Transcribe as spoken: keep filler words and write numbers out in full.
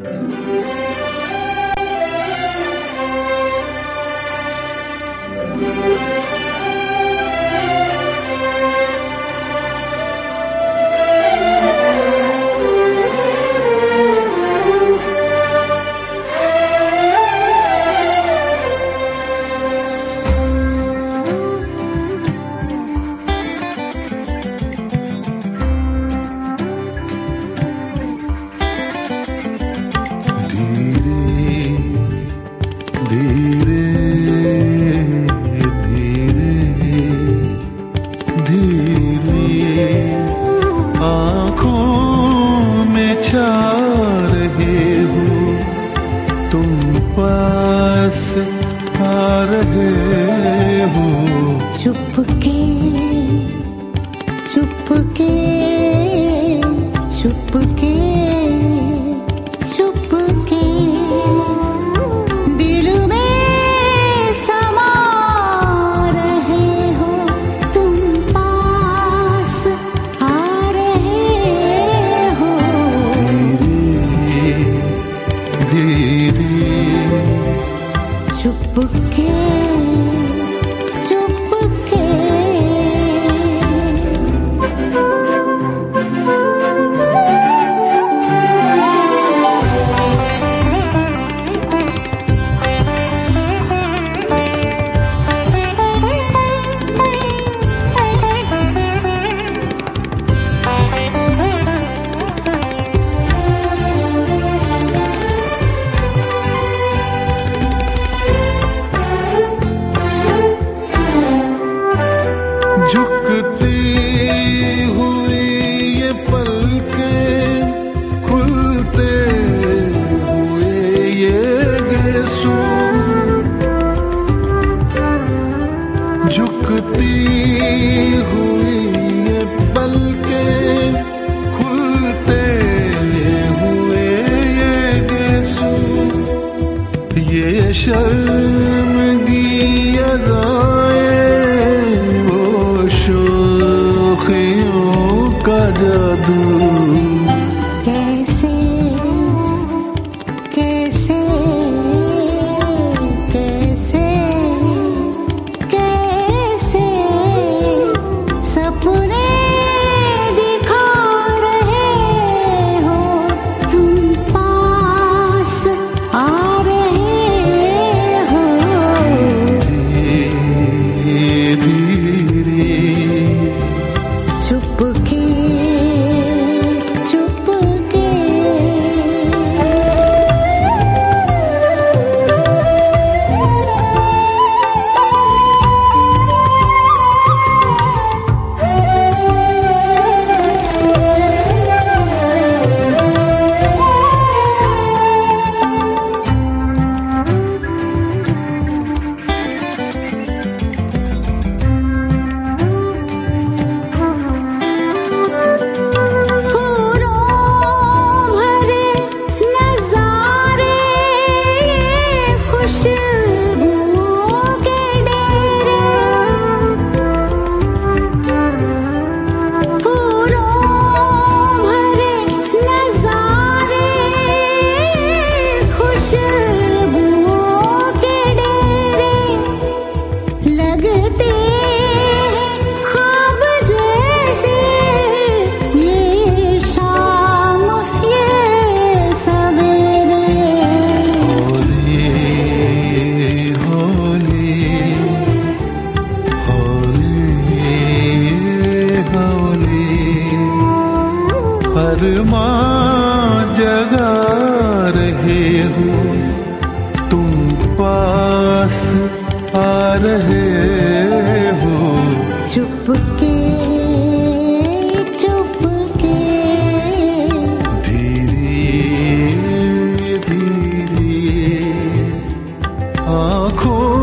चुपके चुपके चुपके चुपके दिल में समा रहे हो, तुम पास आ रहे हो। धीरे धीरे चुपके झुकती हुई ये पलकें, खुलते हुए ये गेसू, झुकती हुई ये पलकें, खुलते हुए ये गेसू, ये शर्मगी अदाएं, शोखियों का जादू। कैसे कैसे कैसे कैसे सपने दिखा रहे हो, तुम पास आ रहे हो। धीरे चुपके चुपके अरमां जगा रहे हो, तुम पास आ रहे हो। चुपके चुपके धीरे धीरे आँखों